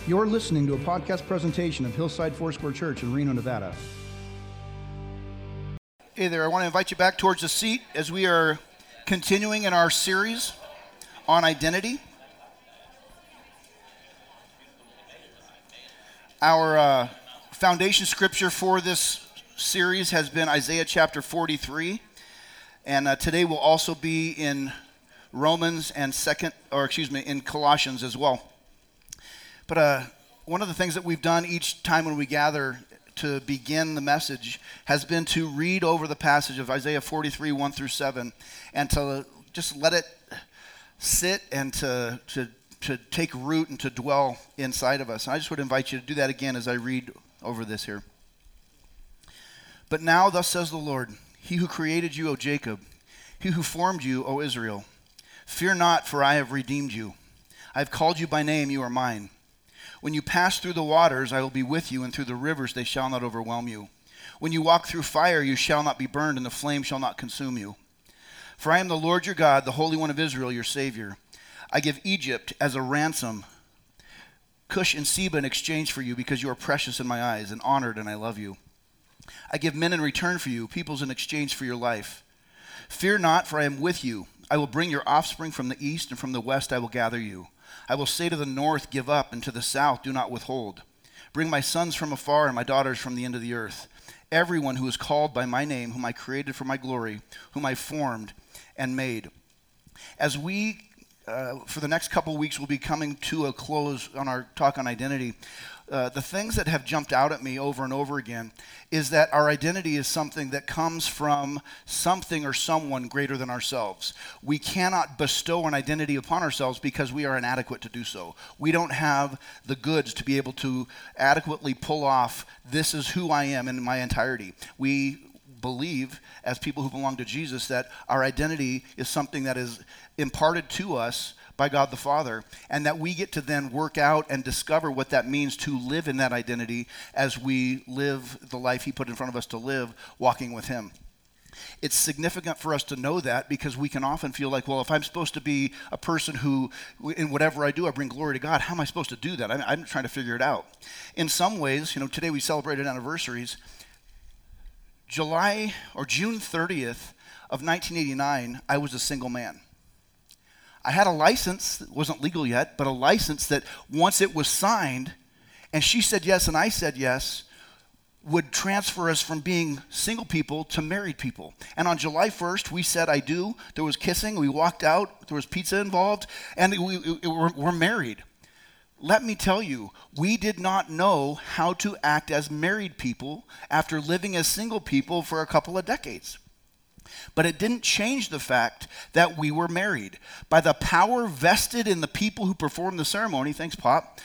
You're listening to a podcast presentation of Hillside Foursquare Church in Reno, Nevada. Hey there, I want to invite you back towards the seat as we are continuing in our series on identity. Our foundation scripture for this series has been Isaiah chapter 43, and today will also be in Romans and in Colossians as well. But one of the things that we've done each time when we gather to begin the message has been to read over the passage of Isaiah 43, 1 through 7, and to just let it sit and to take root and to dwell inside of us. And I just would invite you to do that again as I read over this here. But now, thus says the Lord, He who created you, O Jacob, He who formed you, O Israel, fear not, for I have redeemed you. I have called you by name, you are mine. When you pass through the waters, I will be with you, and through the rivers they shall not overwhelm you. When you walk through fire, you shall not be burned, and the flame shall not consume you. For I am the Lord your God, the Holy One of Israel, your Savior. I give Egypt as a ransom, Cush and Seba in exchange for you, because you are precious in my eyes, and honored, and I love you. I give men in return for you, peoples in exchange for your life. Fear not, for I am with you. I will bring your offspring from the east, and from the west I will gather you. I will say to the north, give up, and to the south, do not withhold. Bring my sons from afar and my daughters from the end of the earth. Everyone who is called by my name, whom I created for my glory, whom I formed and made. As we, for the next couple of weeks, will be coming to a close on our talk on identity. The things that have jumped out at me over and over again is that our identity is something that comes from something or someone greater than ourselves. We cannot bestow an identity upon ourselves because we are inadequate to do so. We don't have the goods to be able to adequately pull off, this is who I am in my entirety. We believe, as people who belong to Jesus, that our identity is something that is imparted to us by God the Father, and that we get to then work out and discover what that means to live in that identity as we live the life He put in front of us to live, walking with Him. It's significant for us to know that because we can often feel like, well, if I'm supposed to be a person who, in whatever I do, I bring glory to God, how am I supposed to do that? I'm trying to figure it out. In some ways, today we celebrated anniversaries. June 30th of 1989, I was a single man. I had a license that wasn't legal yet, but a license that once it was signed, and she said yes and I said yes, would transfer us from being single people to married people. And on July 1st, we said I do. There was kissing. We walked out. There was pizza involved, and we're married. Let me tell you, we did not know how to act as married people after living as single people for a couple of decades. But it didn't change the fact that we were married. By the power vested in the people who performed the ceremony, thanks, Pop,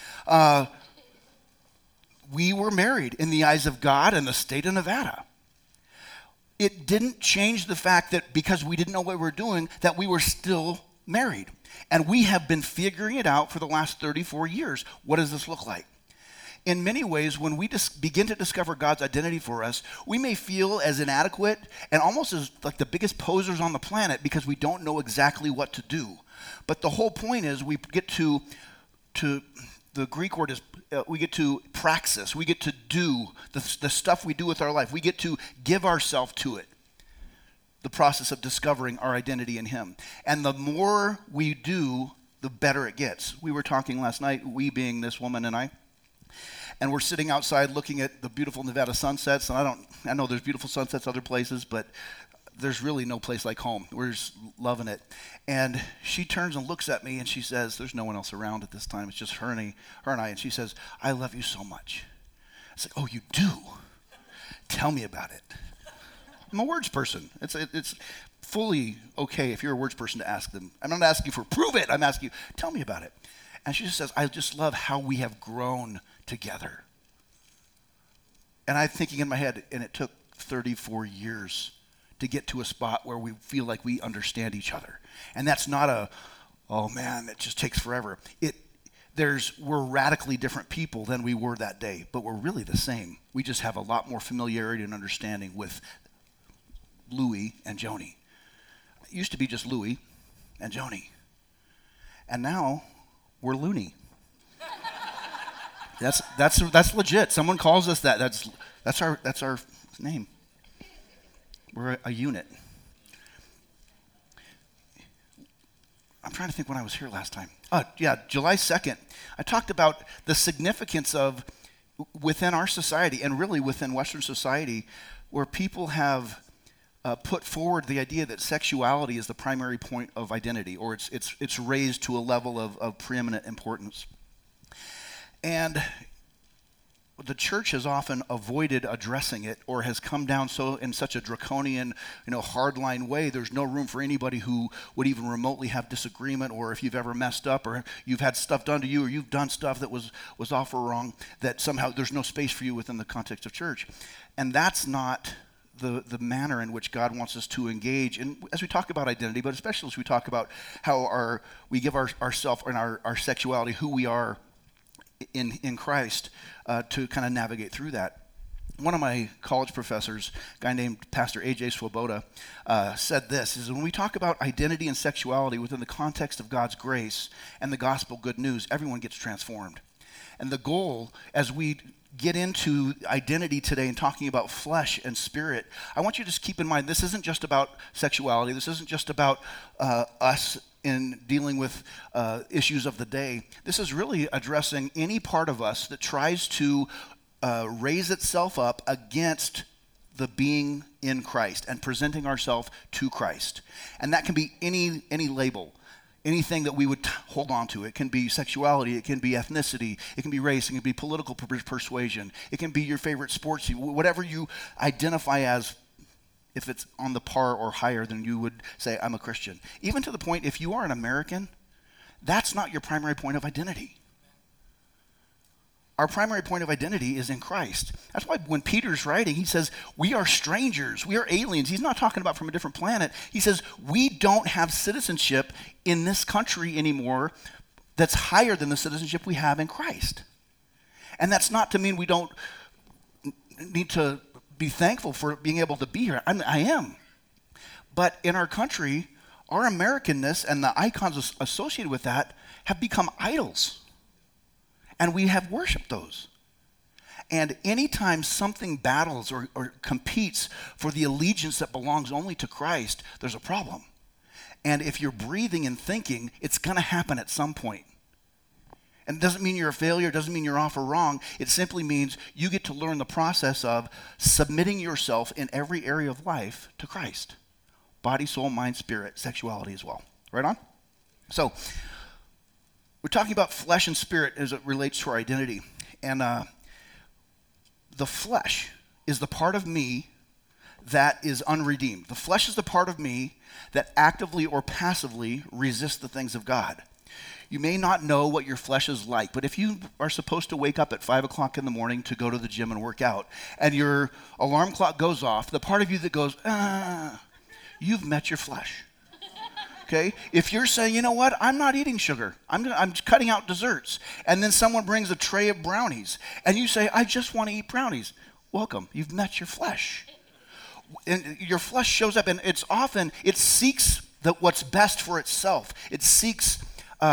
we were married in the eyes of God and the state of Nevada. It didn't change the fact that because we didn't know what we were doing, that we were still married. And we have been figuring it out for the last 34 years. What does this look like? In many ways, when we begin to discover God's identity for us, we may feel as inadequate and almost as like the biggest posers on the planet because we don't know exactly what to do. But the whole point is we get to the Greek word is, we get to praxis. We get to do the stuff we do with our life. We get to give ourselves to it. The process of discovering our identity in Him. And the more we do, the better it gets. We were talking last night, we being this woman and I, and we're sitting outside looking at the beautiful Nevada sunsets. And I know there's beautiful sunsets other places, but there's really no place like home. We're just loving it. And she turns and looks at me and she says, there's no one else around at this time. It's just her and I. And she says, I love you so much. It's like, oh, you do? Tell me about it. I'm a words person. It's fully okay if you're a words person to ask them. I'm not asking for prove it. I'm asking you, tell me about it. And she just says, I just love how we have grown together. And I'm thinking in my head, and it took 34 years to get to a spot where we feel like we understand each other. And that's not oh man, it just takes forever. We're radically different people than we were that day, but we're really the same. We just have a lot more familiarity and understanding with Louie and Joni. It used to be just Louie and Joni. And now we're loony. That's legit. Someone calls us that. That's our name. We're a unit. I'm trying to think when I was here last time. July 2nd. I talked about the significance of within our society and really within Western society where people have put forward the idea that sexuality is the primary point of identity, or it's raised to a level of preeminent importance. And the church has often avoided addressing it, or has come down in such a draconian, hardline way. There's no room for anybody who would even remotely have disagreement, or if you've ever messed up, or you've had stuff done to you, or you've done stuff that was off or wrong, that somehow there's no space for you within the context of church. And that's not the manner in which God wants us to engage. And as we talk about identity, but especially as we talk about how we give ourself and our sexuality, who we are in Christ, to kind of navigate through that. One of my college professors, a guy named Pastor A.J. Swoboda, said this, is when we talk about identity and sexuality within the context of God's grace and the gospel good news, everyone gets transformed. And the goal, as we get into identity today and talking about flesh and spirit, I want you to just keep in mind, this isn't just about sexuality. This isn't just about us in dealing with issues of the day. This is really addressing any part of us that tries to raise itself up against the being in Christ and presenting ourselves to Christ. And that can be any label, anything that we would hold on to. It can be sexuality, it can be ethnicity, it can be race, it can be political persuasion, it can be your favorite sports team, whatever you identify as. If it's on the par or higher than you would say, I'm a Christian. Even to the point, if you are an American, that's not your primary point of identity. Our primary point of identity is in Christ. That's why when Peter's writing, he says, we are strangers, we are aliens. He's not talking about from a different planet. He says, we don't have citizenship in this country anymore that's higher than the citizenship we have in Christ. And that's not to mean we don't need to be thankful for being able to be here. I am. But in our country, our Americanness and the icons associated with that have become idols. And we have worshiped those. And anytime something battles or competes for the allegiance that belongs only to Christ, there's a problem. And if you're breathing and thinking, it's going to happen at some point. And it doesn't mean you're a failure, it doesn't mean you're off or wrong. It simply means you get to learn the process of submitting yourself in every area of life to Christ. Body, soul, mind, spirit, sexuality as well. Right on? So, we're talking about flesh and spirit as it relates to our identity. And the flesh is the part of me that is unredeemed. The flesh is the part of me that actively or passively resists the things of God. You may not know what your flesh is like, but if you are supposed to wake up at 5 o'clock in the morning to go to the gym and work out, and your alarm clock goes off, the part of you that goes, you've met your flesh. Okay? If you're saying, you know what, I'm not eating sugar, I'm cutting out desserts, and then someone brings a tray of brownies, and you say, I just want to eat brownies, welcome, you've met your flesh. And your flesh shows up, and it seeks what's best for itself. It seeks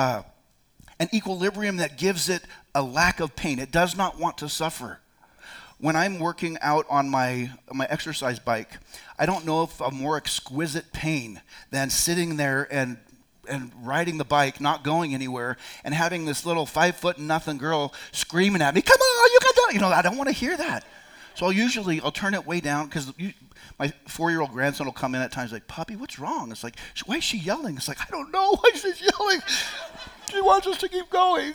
an equilibrium that gives it a lack of pain. It does not want to suffer. When I'm working out on my exercise bike, I don't know of a more exquisite pain than sitting there and riding the bike, not going anywhere, and having this little 5'0" girl screaming at me, come on, you can do it. I don't want to hear that. So I'll turn it way down, because my 4-year-old grandson will come in at times like, Poppy, what's wrong? It's like, why is she yelling? It's like, I don't know why she's yelling. She wants us to keep going.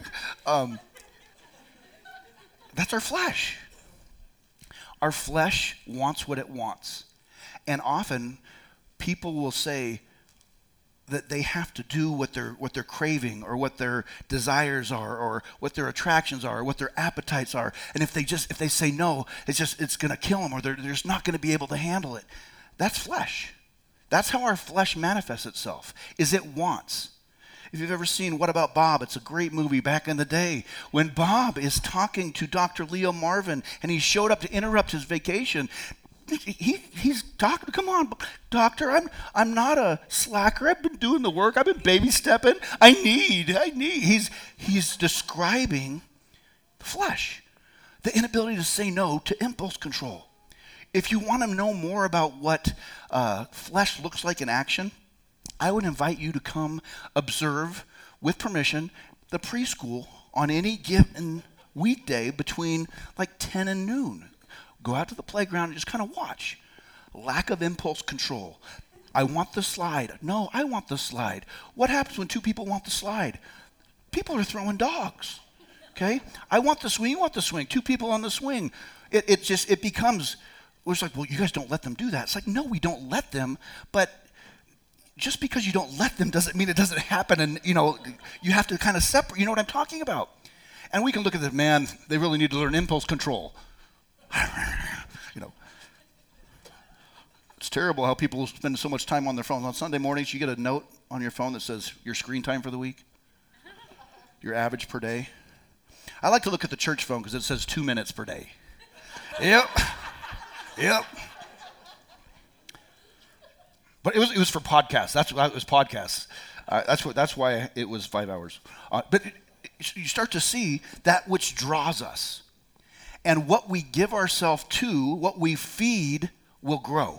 That's our flesh. Our flesh wants what it wants. And often people will say that they have to do what they're craving, or what their desires are, or what their attractions are, or what their appetites are. And if they say no, it's going to kill them, or they're just not going to be able to handle it. That's flesh. That's how our flesh manifests itself, is it wants. If you've ever seen What About Bob, it's a great movie back in the day. When Bob is talking to Dr. Leo Marvin, and he showed up to interrupt his vacation, he's talking, come on, doctor, I'm not a slacker. I've been doing the work. I've been baby stepping. I need. He's describing flesh, the inability to say no to impulse control. If you want to know more about what flesh looks like in action, I would invite you to come observe, with permission, the preschool on any given weekday between like 10 and noon. Go out to the playground and just kind of watch. Lack of impulse control. I want the slide. No, I want the slide. What happens when two people want the slide? People are throwing dogs, okay? I want the swing, you want the swing. Two people on the swing. It becomes, it's like, well, you guys don't let them do that. It's like, no, we don't let them, but just because you don't let them doesn't mean it doesn't happen, and you have to kind of separate. You know what I'm talking about? And we can look at this, man, they really need to learn impulse control. It's terrible how people spend so much time on their phones. On Sunday mornings, you get a note on your phone that says your screen time for the week, your average per day. I like to look at the church phone because it says 2 minutes per day. Yep. But it was for podcasts. That's why it was podcasts. That's why it was 5 hours. But you start to see that which draws us, and what we give ourselves to, what we feed, will grow.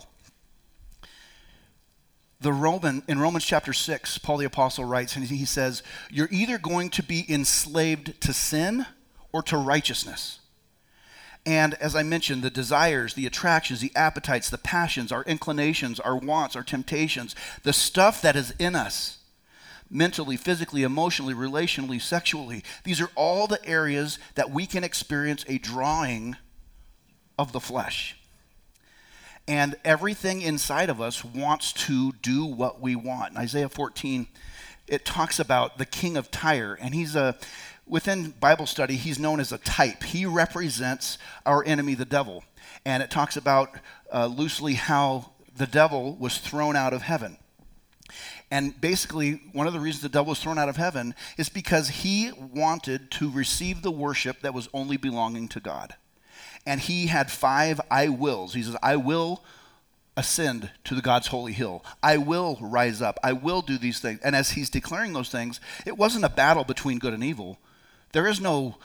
In Romans chapter 6, Paul the Apostle writes, and he says, you're either going to be enslaved to sin or to righteousness. And as I mentioned, the desires, the attractions, the appetites, the passions, our inclinations, our wants, our temptations, the stuff that is in us, mentally, physically, emotionally, relationally, sexually, these are all the areas that we can experience a drawing of the flesh. And everything inside of us wants to do what we want. In Isaiah 14, it talks about the king of Tyre, and within Bible study, he's known as a type. He represents our enemy, the devil. And it talks about loosely how the devil was thrown out of heaven. And basically, one of the reasons the devil was thrown out of heaven is because he wanted to receive the worship that was only belonging to God. And he had 5 I wills. He says, I will ascend to the God's holy hill. I will rise up. I will do these things. And as he's declaring those things, it wasn't a battle between good and evil. There is no,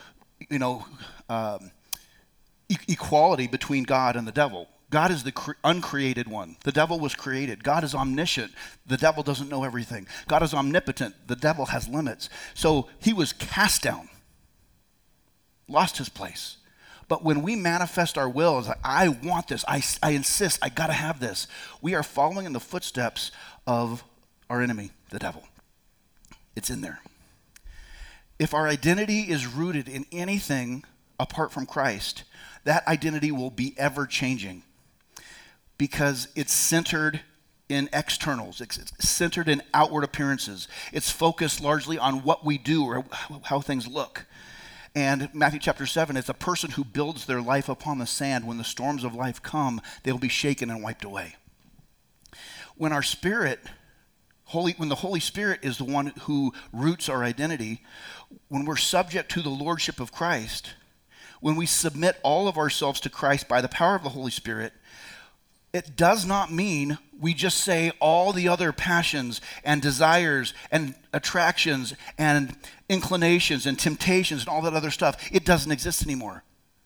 equality between God and the devil. God is the uncreated one. The devil was created. God is omniscient. The devil doesn't know everything. God is omnipotent. The devil has limits. So he was cast down, lost his place. But when we manifest our will, it's like, I want this, I insist, I gotta have this, we are following in the footsteps of our enemy, the devil. It's in there. If our identity is rooted in anything apart from Christ, that identity will be ever changing because it's centered in externals. It's centered in outward appearances. It's focused largely on what we do or how things look. And Matthew chapter 7, it's a person who builds their life upon the sand. When the storms of life come, they'll be shaken and wiped away. When our spirit, when the Holy Spirit is the one who roots our identity, when we're subject to the lordship of Christ, when we submit all of ourselves to Christ by the power of the Holy Spirit, it does not mean we just say all the other passions and desires and attractions and inclinations and temptations and all that other stuff. It doesn't exist anymore.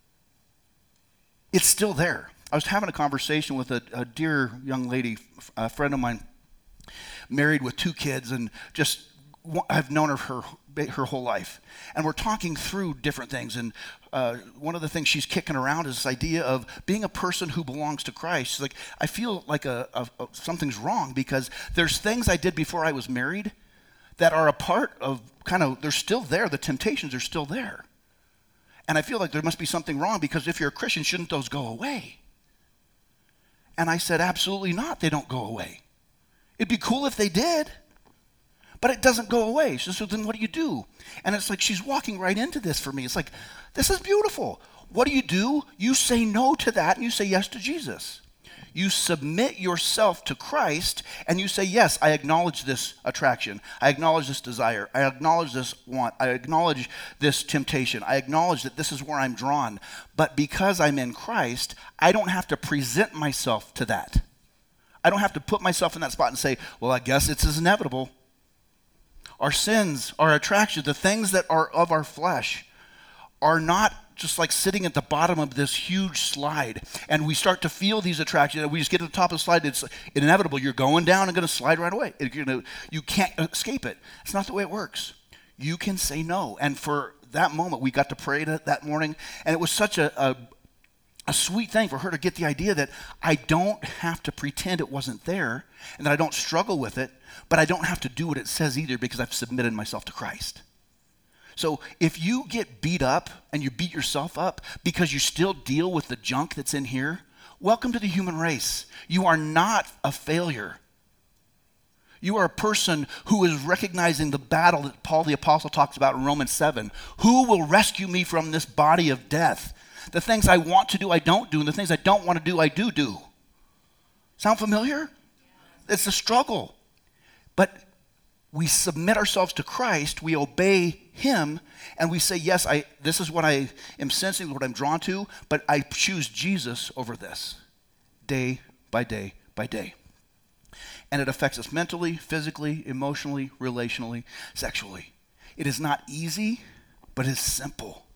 It's still there. I was having a conversation with a dear young lady, a friend of mine, married with 2 kids, and just I've known her whole life. And we're talking through different things. And one of the things she's kicking around is this idea of being a person who belongs to Christ. She's like, I feel like something's wrong because there's things I did before I was married that are a part of they're still there. The temptations are still there. And I feel like there must be something wrong because if you're a Christian, shouldn't those go away? And I said, absolutely not. They don't go away. It'd be cool if they did. But it doesn't go away. So then what do you do? And it's like she's walking right into this for me. It's like, this is beautiful. What do? You say no to that and you say yes to Jesus. You submit yourself to Christ and you say, yes, I acknowledge this attraction. I acknowledge this desire. I acknowledge this want. I acknowledge this temptation. I acknowledge that this is where I'm drawn. But because I'm in Christ, I don't have to present myself to that. I don't have to put myself in that spot and say, well, I guess it's as inevitable. Our sins, our attractions, the things that are of our flesh are not just like sitting at the bottom of this huge slide, and we start to feel these attractions, and we just get to the top of the slide. It's inevitable. You're going down and going to slide right away. You can't escape it. It's not the way it works. You can say no. And for that moment, we got to pray that morning, and it was such a sweet thing for her to get the idea that I don't have to pretend it wasn't there, and that I don't struggle with it, but I don't have to do what it says either because I've submitted myself to Christ. So if you get beat up and you beat yourself up because you still deal with the junk that's in here, welcome to the human race. You are not a failure. You are a person who is recognizing the battle that Paul the Apostle talks about in Romans 7. Who will rescue me from this body of death? The things I want to do, I don't do, and the things I don't want to do, I do. Sound familiar? It's a struggle. But we submit ourselves to Christ, we obey him, and we say, yes, this is what I am sensing, what I'm drawn to, but I choose Jesus over this, day by day by day. And it affects us mentally, physically, emotionally, relationally, sexually. It is not easy, but it's simple.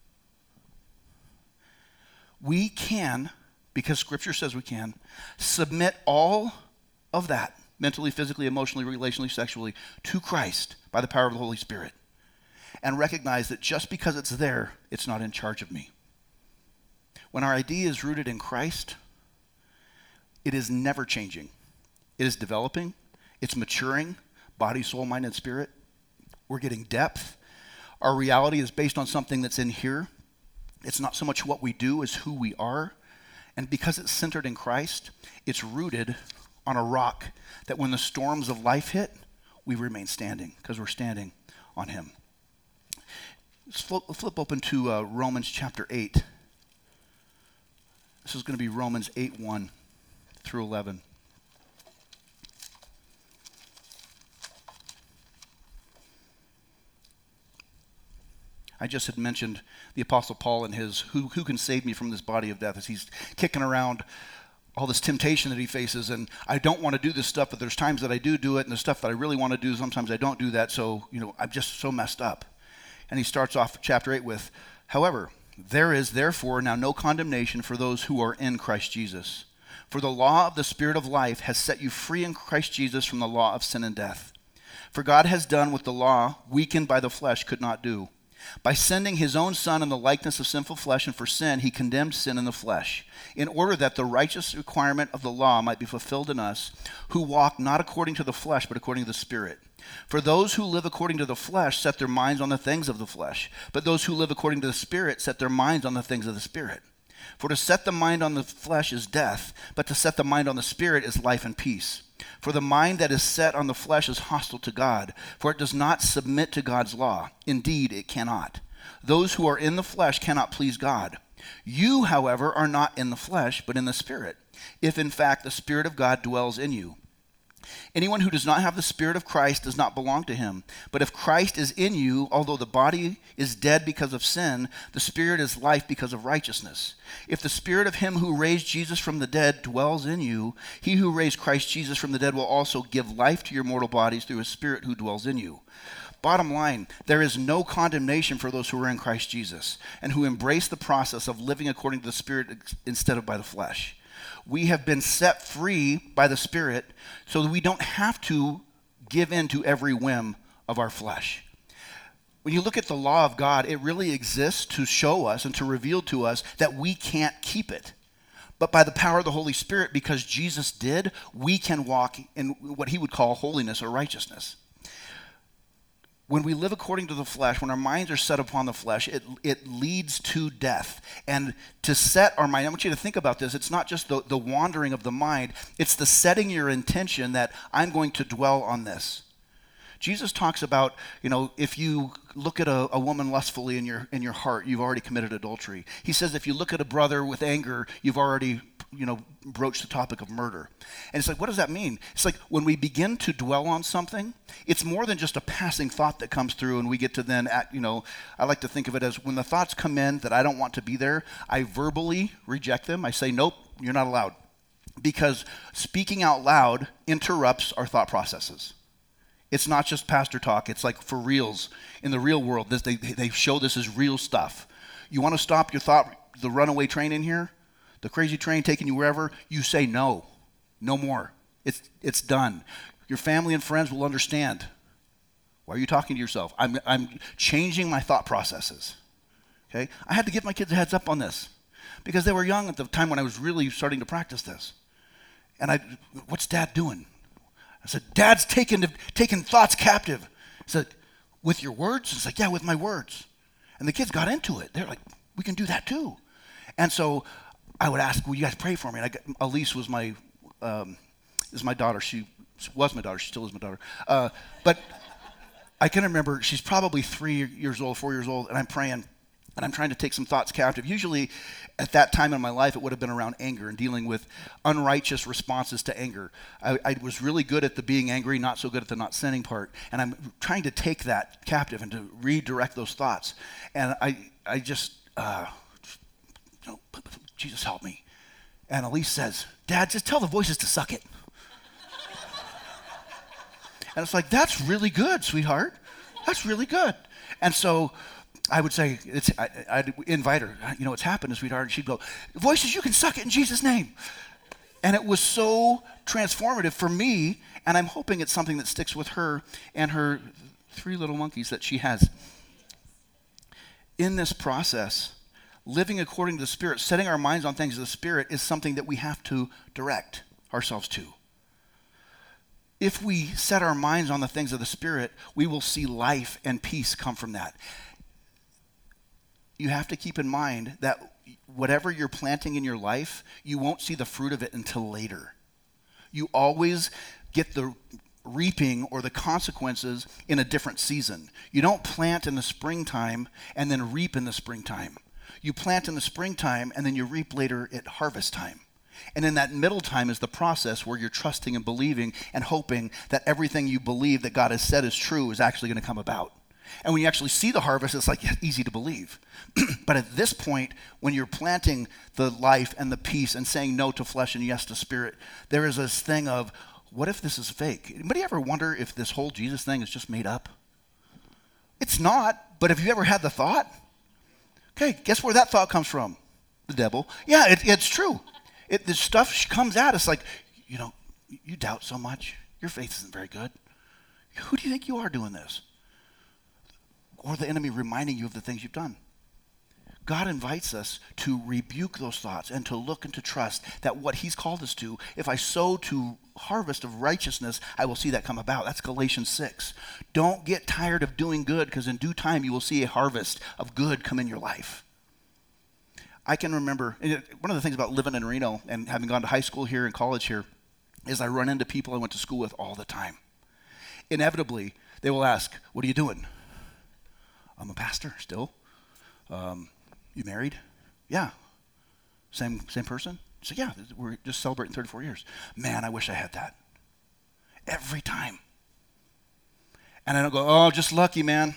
We can, because Scripture says we can, submit all of that, mentally, physically, emotionally, relationally, sexually, to Christ by the power of the Holy Spirit. And recognize that just because it's there, it's not in charge of me. When our idea is rooted in Christ, it is never changing. It is developing. It's maturing, body, soul, mind, and spirit. We're getting depth. Our reality is based on something that's in here. It's not so much what we do as who we are. And because it's centered in Christ, it's rooted on a rock that when the storms of life hit, we remain standing because we're standing on him. Let's flip open to Romans chapter 8. This is going to be Romans 8:1 through 11. I just had mentioned the Apostle Paul and his who can save me from this body of death as he's kicking around all this temptation that he faces, and I don't want to do this stuff, but there's times that I do it, and the stuff that I really want to do, sometimes I don't do that, so, I'm just so messed up. And he starts off chapter 8 with, however, there is therefore now no condemnation for those who are in Christ Jesus. For the law of the Spirit of life has set you free in Christ Jesus from the law of sin and death. For God has done what the law, weakened by the flesh, could not do. By sending his own Son in the likeness of sinful flesh, and for sin, he condemned sin in the flesh, in order that the righteous requirement of the law might be fulfilled in us, who walk not according to the flesh, but according to the Spirit. For those who live according to the flesh set their minds on the things of the flesh, but those who live according to the Spirit set their minds on the things of the Spirit. For to set the mind on the flesh is death, but to set the mind on the Spirit is life and peace. For the mind that is set on the flesh is hostile to God, for it does not submit to God's law. Indeed, it cannot. Those who are in the flesh cannot please God. You, however, are not in the flesh, but in the Spirit, if in fact the Spirit of God dwells in you. Anyone who does not have the Spirit of Christ does not belong to him. But if Christ is in you, although the body is dead because of sin, the Spirit is life because of righteousness. If the Spirit of him who raised Jesus from the dead dwells in you, he who raised Christ Jesus from the dead will also give life to your mortal bodies through his Spirit who dwells in you. Bottom line, there is no condemnation for those who are in Christ Jesus and who embrace the process of living according to the Spirit instead of by the flesh. We have been set free by the Spirit so that we don't have to give in to every whim of our flesh. When you look at the law of God, it really exists to show us and to reveal to us that we can't keep it. But by the power of the Holy Spirit, because Jesus did, we can walk in what he would call holiness or righteousness. When we live according to the flesh, when our minds are set upon the flesh, it leads to death. And to set our mind, I want you to think about this. It's not just the wandering of the mind. It's the setting your intention that I'm going to dwell on this. Jesus talks about, if you look at a woman lustfully in your heart, you've already committed adultery. He says if you look at a brother with anger, you've already broached the topic of murder. And it's like, what does that mean? It's like when we begin to dwell on something, it's more than just a passing thought that comes through and we get to then act, I like to think of it as when the thoughts come in that I don't want to be there, I verbally reject them. I say, nope, you're not allowed. Because speaking out loud interrupts our thought processes. It's not just pastor talk. It's like for reals. In the real world, they show this as real stuff. You want to stop your thought, the runaway train in here, the crazy train taking you wherever, you say no. No more. It's done. Your family and friends will understand. Why are you talking to yourself? I'm changing my thought processes. Okay? I had to give my kids a heads up on this because they were young at the time when I was really starting to practice this. And what's Dad doing? I said, Dad's taking thoughts captive. I said, with your words? It's like, yeah, with my words. And the kids got into it. They're like, we can do that too. And so I would ask, will you guys pray for me? And Elise was is my daughter. She was my daughter. She still is my daughter. But I can remember she's probably 3 years old, 4 years old, and I'm praying, and I'm trying to take some thoughts captive. Usually at that time in my life, it would have been around anger and dealing with unrighteous responses to anger. I was really good at the being angry, not so good at the not sinning part. And I'm trying to take that captive and to redirect those thoughts. And I just, Jesus help me. And Elise says, Dad, just tell the voices to suck it. And it's like, that's really good, sweetheart. That's really good. And so I would say, I'd invite her, what's happened, sweetheart? And she'd go, voices, you can suck it in Jesus' name. And it was so transformative for me, and I'm hoping it's something that sticks with her and her 3 little monkeys that she has. In this process, living according to the Spirit, setting our minds on things of the Spirit is something that we have to direct ourselves to. If we set our minds on the things of the Spirit, we will see life and peace come from that. You have to keep in mind that whatever you're planting in your life, you won't see the fruit of it until later. You always get the reaping or the consequences in a different season. You don't plant in the springtime and then reap in the springtime. You plant in the springtime and then you reap later at harvest time. And in that middle time is the process where you're trusting and believing and hoping that everything you believe that God has said is true is actually going to come about. And when you actually see the harvest, it's like easy to believe. But at this point, when you're planting the life and the peace and saying no to flesh and yes to spirit, there is this thing of, what if this is fake? Anybody ever wonder if this whole Jesus thing is just made up? It's not, but have you ever had the thought? Okay, guess where that thought comes from? The devil. Yeah, it's true. The stuff comes at us like, you doubt so much. Your faith isn't very good. Who do you think you are doing this? Or the enemy reminding you of the things you've done. God invites us to rebuke those thoughts and to look and to trust that what he's called us to, if I sow to harvest of righteousness, I will see that come about. That's Galatians 6. Don't get tired of doing good, because in due time you will see a harvest of good come in your life. I can remember, one of the things about living in Reno and having gone to high school here and college here is I run into people I went to school with all the time. Inevitably, they will ask, what are you doing? I'm a pastor still. You married? Yeah. Same person? So yeah, we're just celebrating 34 years. Man, I wish I had that. Every time. And I don't go, oh, just lucky, man.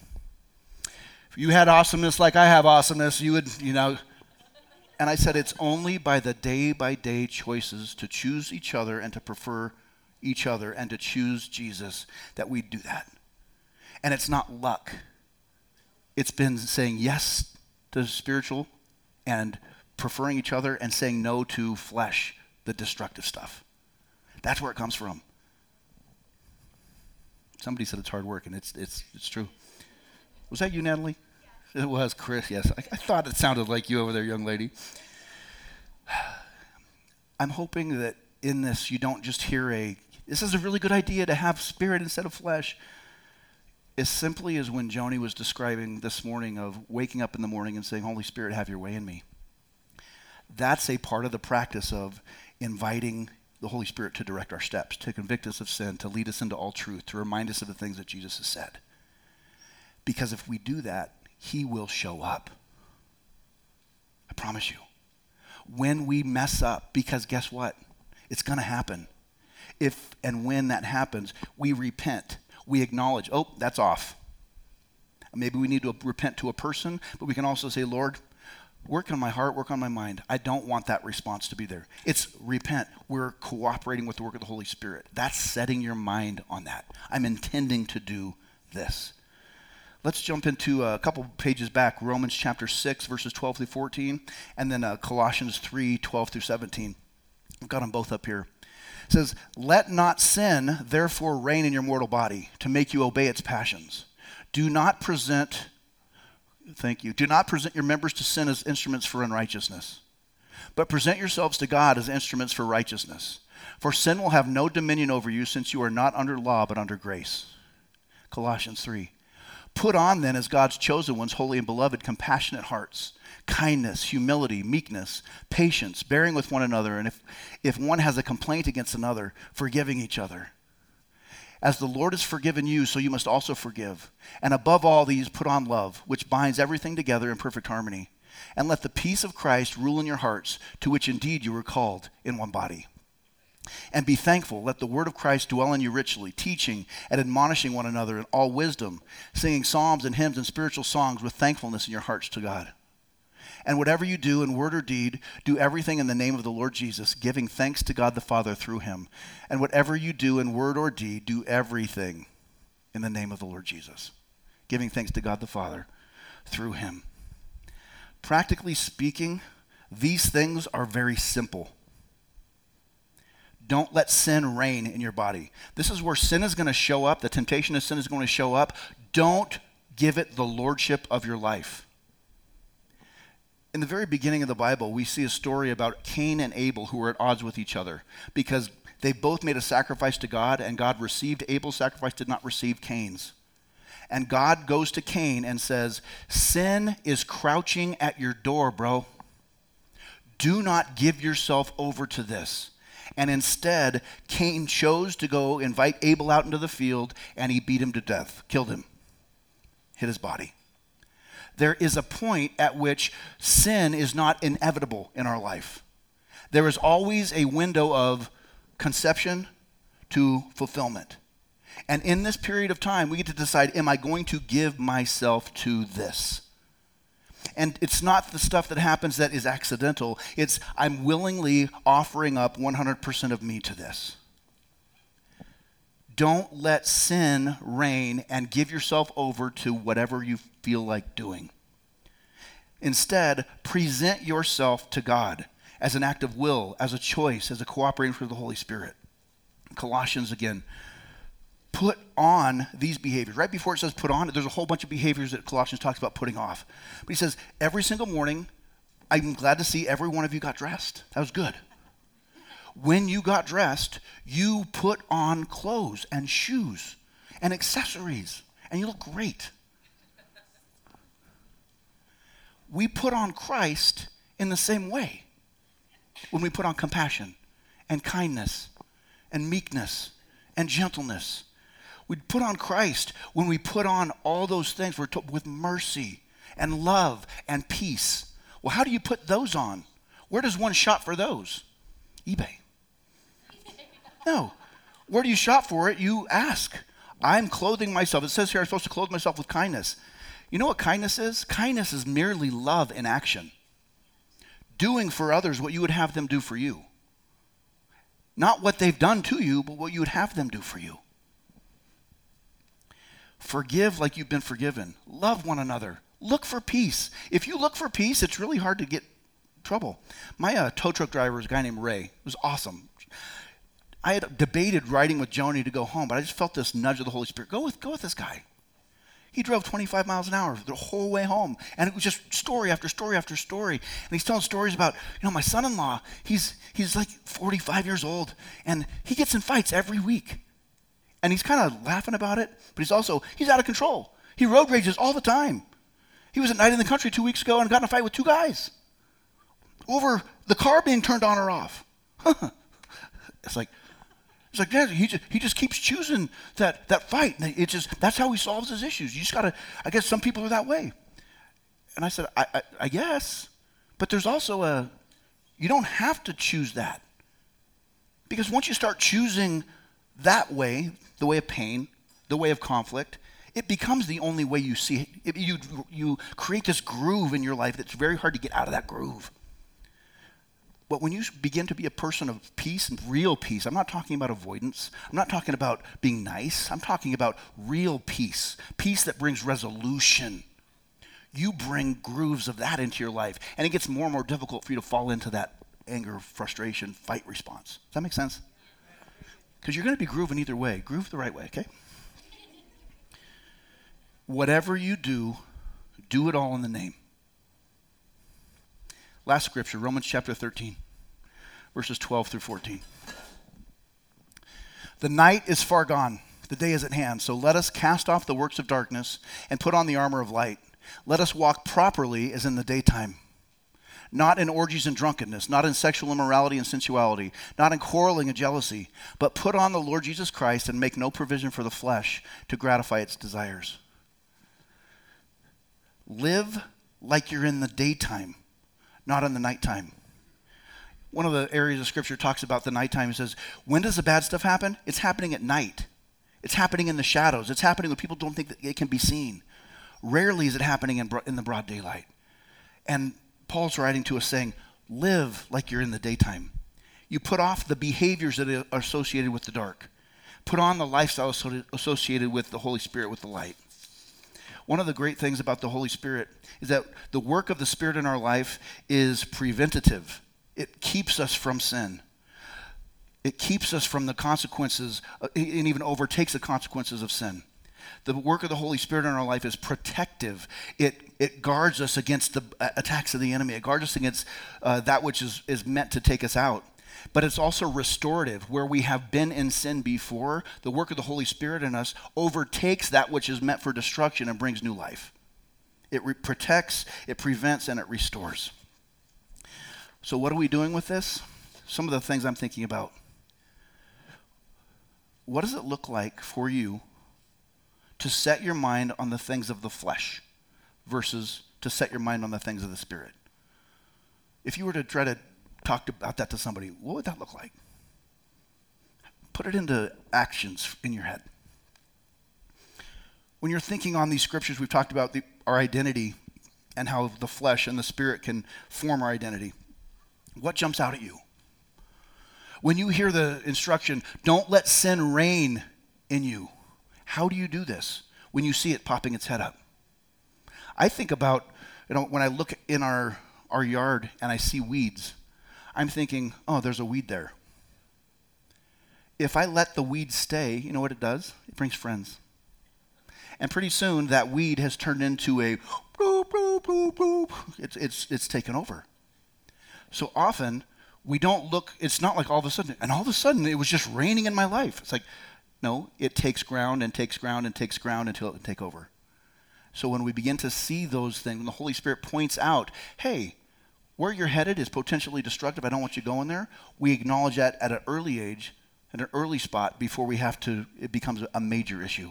If you had awesomeness like I have awesomeness, you would, And I said, it's only by the day-by-day choices to choose each other and to prefer each other and to choose Jesus that we do that. And it's not luck. It's been saying yes to spiritual and preferring each other and saying no to flesh, the destructive stuff. That's where it comes from. Somebody said it's hard work, and it's true. Was that you, Natalie? It was Chris, yes. I thought it sounded like you over there, young lady. I'm hoping that in this you don't just hear this is a really good idea to have spirit instead of flesh. As simply as when Joni was describing this morning of waking up in the morning and saying, Holy Spirit, have your way in me. That's a part of the practice of inviting the Holy Spirit to direct our steps, to convict us of sin, to lead us into all truth, to remind us of the things that Jesus has said. Because if we do that, he will show up. I promise you. When we mess up, because guess what? It's going to happen. If and when that happens, we repent. We acknowledge, oh, that's off. Maybe we need to repent to a person, but we can also say, Lord, work on my heart, work on my mind. I don't want that response to be there. It's repent. We're cooperating with the work of the Holy Spirit. That's setting your mind on that. I'm intending to do this. Let's jump into a couple pages back, Romans chapter 6, verses 12 through 14, and then Colossians 3, 12 through 17. I've got them both up here. It says, "Let not sin therefore reign in your mortal body to make you obey its passions. Do not present your members to sin as instruments for unrighteousness, but present yourselves to God as instruments for righteousness. For sin will have no dominion over you, since you are not under law but under grace." Colossians 3. "Put on then, as God's chosen ones, holy and beloved, compassionate hearts, kindness, humility, meekness, patience, bearing with one another, and if one has a complaint against another, forgiving each other. As the Lord has forgiven you, so you must also forgive. And above all these, put on love, which binds everything together in perfect harmony. And let the peace of Christ rule in your hearts, to which indeed you were called in one body. And be thankful. Let the word of Christ dwell in you richly, teaching and admonishing one another in all wisdom, singing psalms and hymns and spiritual songs with thankfulness in your hearts to God. And whatever you do in word or deed, do everything in the name of the Lord Jesus, giving thanks to God the Father through him. And whatever you do in word or deed, do everything in the name of the Lord Jesus, giving thanks to God the Father through him." Practically speaking, these things are very simple. Don't let sin reign in your body. This is where sin is going to show up. The temptation of sin is going to show up. Don't give it the lordship of your life. In the very beginning of the Bible, we see a story about Cain and Abel who were at odds with each other because they both made a sacrifice to God, and God received Abel's sacrifice, did not receive Cain's. And God goes to Cain and says, "Sin is crouching at your door, bro. Do not give yourself over to this." And instead, Cain chose to go invite Abel out into the field, and he beat him to death, killed him, hit his body. There is a point at which sin is not inevitable in our life. There is always a window of conception to fulfillment. And in this period of time, we get to decide, am I going to give myself to this? And it's not the stuff that happens that is accidental. It's I'm willingly offering up 100% of me to this. Don't let sin reign and give yourself over to whatever you feel like doing. Instead, present yourself to God as an act of will, as a choice, as a cooperating with the Holy Spirit. Colossians again. Put on these behaviors. Right before it says put on, there's a whole bunch of behaviors that Colossians talks about putting off. But he says, every single morning, I'm glad to see every one of you got dressed. That was good. When you got dressed, you put on clothes and shoes and accessories, and you look great. We put on Christ in the same way when we put on compassion and kindness and meekness and gentleness. We put on Christ when we put on all those things with mercy and love and peace. Well, how do you put those on? Where does one shop for those? eBay. No. Where do you shop for it? You ask. I'm clothing myself. It says here I'm supposed to clothe myself with kindness. You know what kindness is? Kindness is merely love in action. Doing for others what you would have them do for you. Not what they've done to you, but what you would have them do for you. Forgive like you've been forgiven. Love one another. Look for peace. If you look for peace, it's really hard to get trouble. My tow truck driver was a guy named Ray. It was awesome. I had debated riding with Joni to go home, but I just felt this nudge of the Holy Spirit. Go with this guy. He drove 25 miles an hour the whole way home. And it was just story after story after story. And he's telling stories about, my son-in-law, he's like 45 years old, and he gets in fights every week. And he's kind of laughing about it, but he's out of control. He road rages all the time. He was at Night in the Country 2 weeks ago and got in a fight with 2 guys over the car being turned on or off. It's like, Dad, he just keeps choosing that fight. That's how he solves his issues. You just gotta, I guess some people are that way. And I said, I guess, but there's also you don't have to choose that. Because once you start choosing that way, the way of pain, the way of conflict, it becomes the only way you see it. You create this groove in your life that's very hard to get out of that groove. But when you begin to be a person of peace and real peace, I'm not talking about avoidance. I'm not talking about being nice. I'm talking about real peace, peace that brings resolution. You bring grooves of that into your life, and it gets more and more difficult for you to fall into that anger, frustration, fight response. Does that make sense? Because you're going to be grooving either way. Groove the right way, okay? Whatever you do, do it all in the name. Last scripture, Romans chapter 13, verses 12 through 14. The night is far gone, the day is at hand, so let us cast off the works of darkness and put on the armor of light. Let us walk properly as in the daytime, not in orgies and drunkenness, not in sexual immorality and sensuality, not in quarreling and jealousy, but put on the Lord Jesus Christ and make no provision for the flesh to gratify its desires. Live like you're in the daytime, not in the nighttime. One of the areas of Scripture talks about the nighttime. It says, when does the bad stuff happen? It's happening at night. It's happening in the shadows. It's happening when people don't think that it can be seen. Rarely is it happening in the broad daylight. And Paul's writing to us saying, live like you're in the daytime. You put off the behaviors that are associated with the dark. Put on the lifestyle associated with the Holy Spirit, with the light. One of the great things about the Holy Spirit is that the work of the Spirit in our life is preventative. It keeps us from sin. It keeps us from the consequences, and even overtakes the consequences of sin. The work of the Holy Spirit in our life is protective. It guards us against the attacks of the enemy. It guards us against that which is meant to take us out. But it's also restorative. Where we have been in sin before, the work of the Holy Spirit in us overtakes that which is meant for destruction and brings new life. It protects, it prevents, and it restores. So what are we doing with this? Some of the things I'm thinking about. What does it look like for you to set your mind on the things of the flesh versus to set your mind on the things of the Spirit? If you were to try to talk about that to somebody, what would that look like? Put it into actions in your head. When you're thinking on these scriptures, we've talked about our identity and how the flesh and the Spirit can form our identity. What jumps out at you? When you hear the instruction, don't let sin reign in you, how do you do this when you see it popping its head up? I think about, when I look in our yard and I see weeds, I'm thinking, oh, there's a weed there. If I let the weed stay, you know what it does? It brings friends. And pretty soon that weed has turned into a bloop, bloop, bloop, bloop. It's taken over. So often we don't look, it's not like all of a sudden it was just raining in my life. It's like, no, it takes ground and takes ground and takes ground until it can take over. So when we begin to see those things, when the Holy Spirit points out, hey, where you're headed is potentially destructive, I don't want you going there, we acknowledge that at an early age, at an early spot, before it becomes a major issue.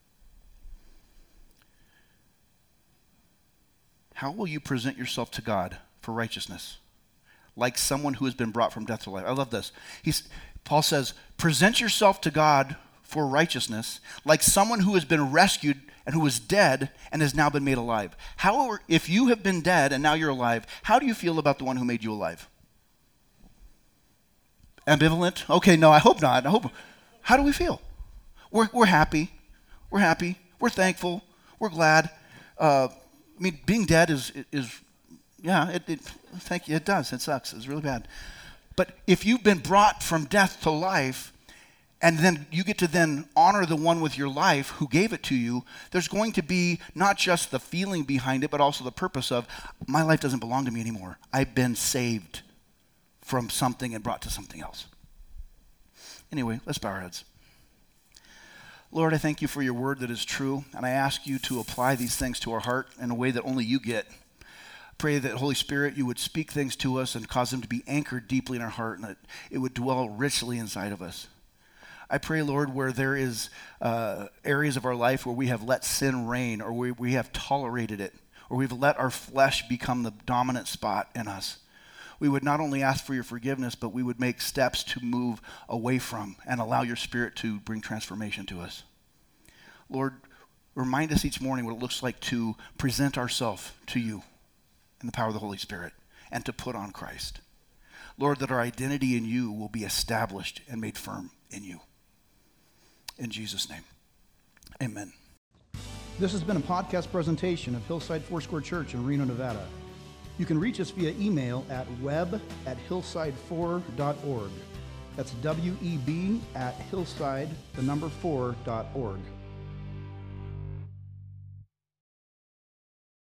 How will you present yourself to God for righteousness? Like someone who has been brought from death to life. I love this. Paul says, present yourself to God for righteousness like someone who has been rescued and who was dead and has now been made alive. If you have been dead and now you're alive, how do you feel about the one who made you alive? Ambivalent? Okay, no, I hope not. How do we feel? We're happy. We're happy. We're thankful. We're glad. Being dead is thank you. It does. It sucks. It's really bad. But if you've been brought from death to life, and then you get to then honor the one with your life who gave it to you, there's going to be not just the feeling behind it, but also the purpose of, my life doesn't belong to me anymore. I've been saved from something and brought to something else. Anyway, let's bow our heads. Lord, I thank you for your word that is true, and I ask you to apply these things to our heart in a way that only you get. Pray that, Holy Spirit, you would speak things to us and cause them to be anchored deeply in our heart, and that it would dwell richly inside of us. I pray, Lord, where there is areas of our life where we have let sin reign, or we have tolerated it, or we've let our flesh become the dominant spot in us, we would not only ask for your forgiveness, but we would make steps to move away from and allow your Spirit to bring transformation to us. Lord, remind us each morning what it looks like to present ourselves to you in the power of the Holy Spirit and to put on Christ. Lord, that our identity in you will be established and made firm in you. In Jesus' name, amen. This has been a podcast presentation of Hillside Foursquare Church in Reno, Nevada. You can reach us via email at web@hillside4.org. That's WEB@hillside4.org.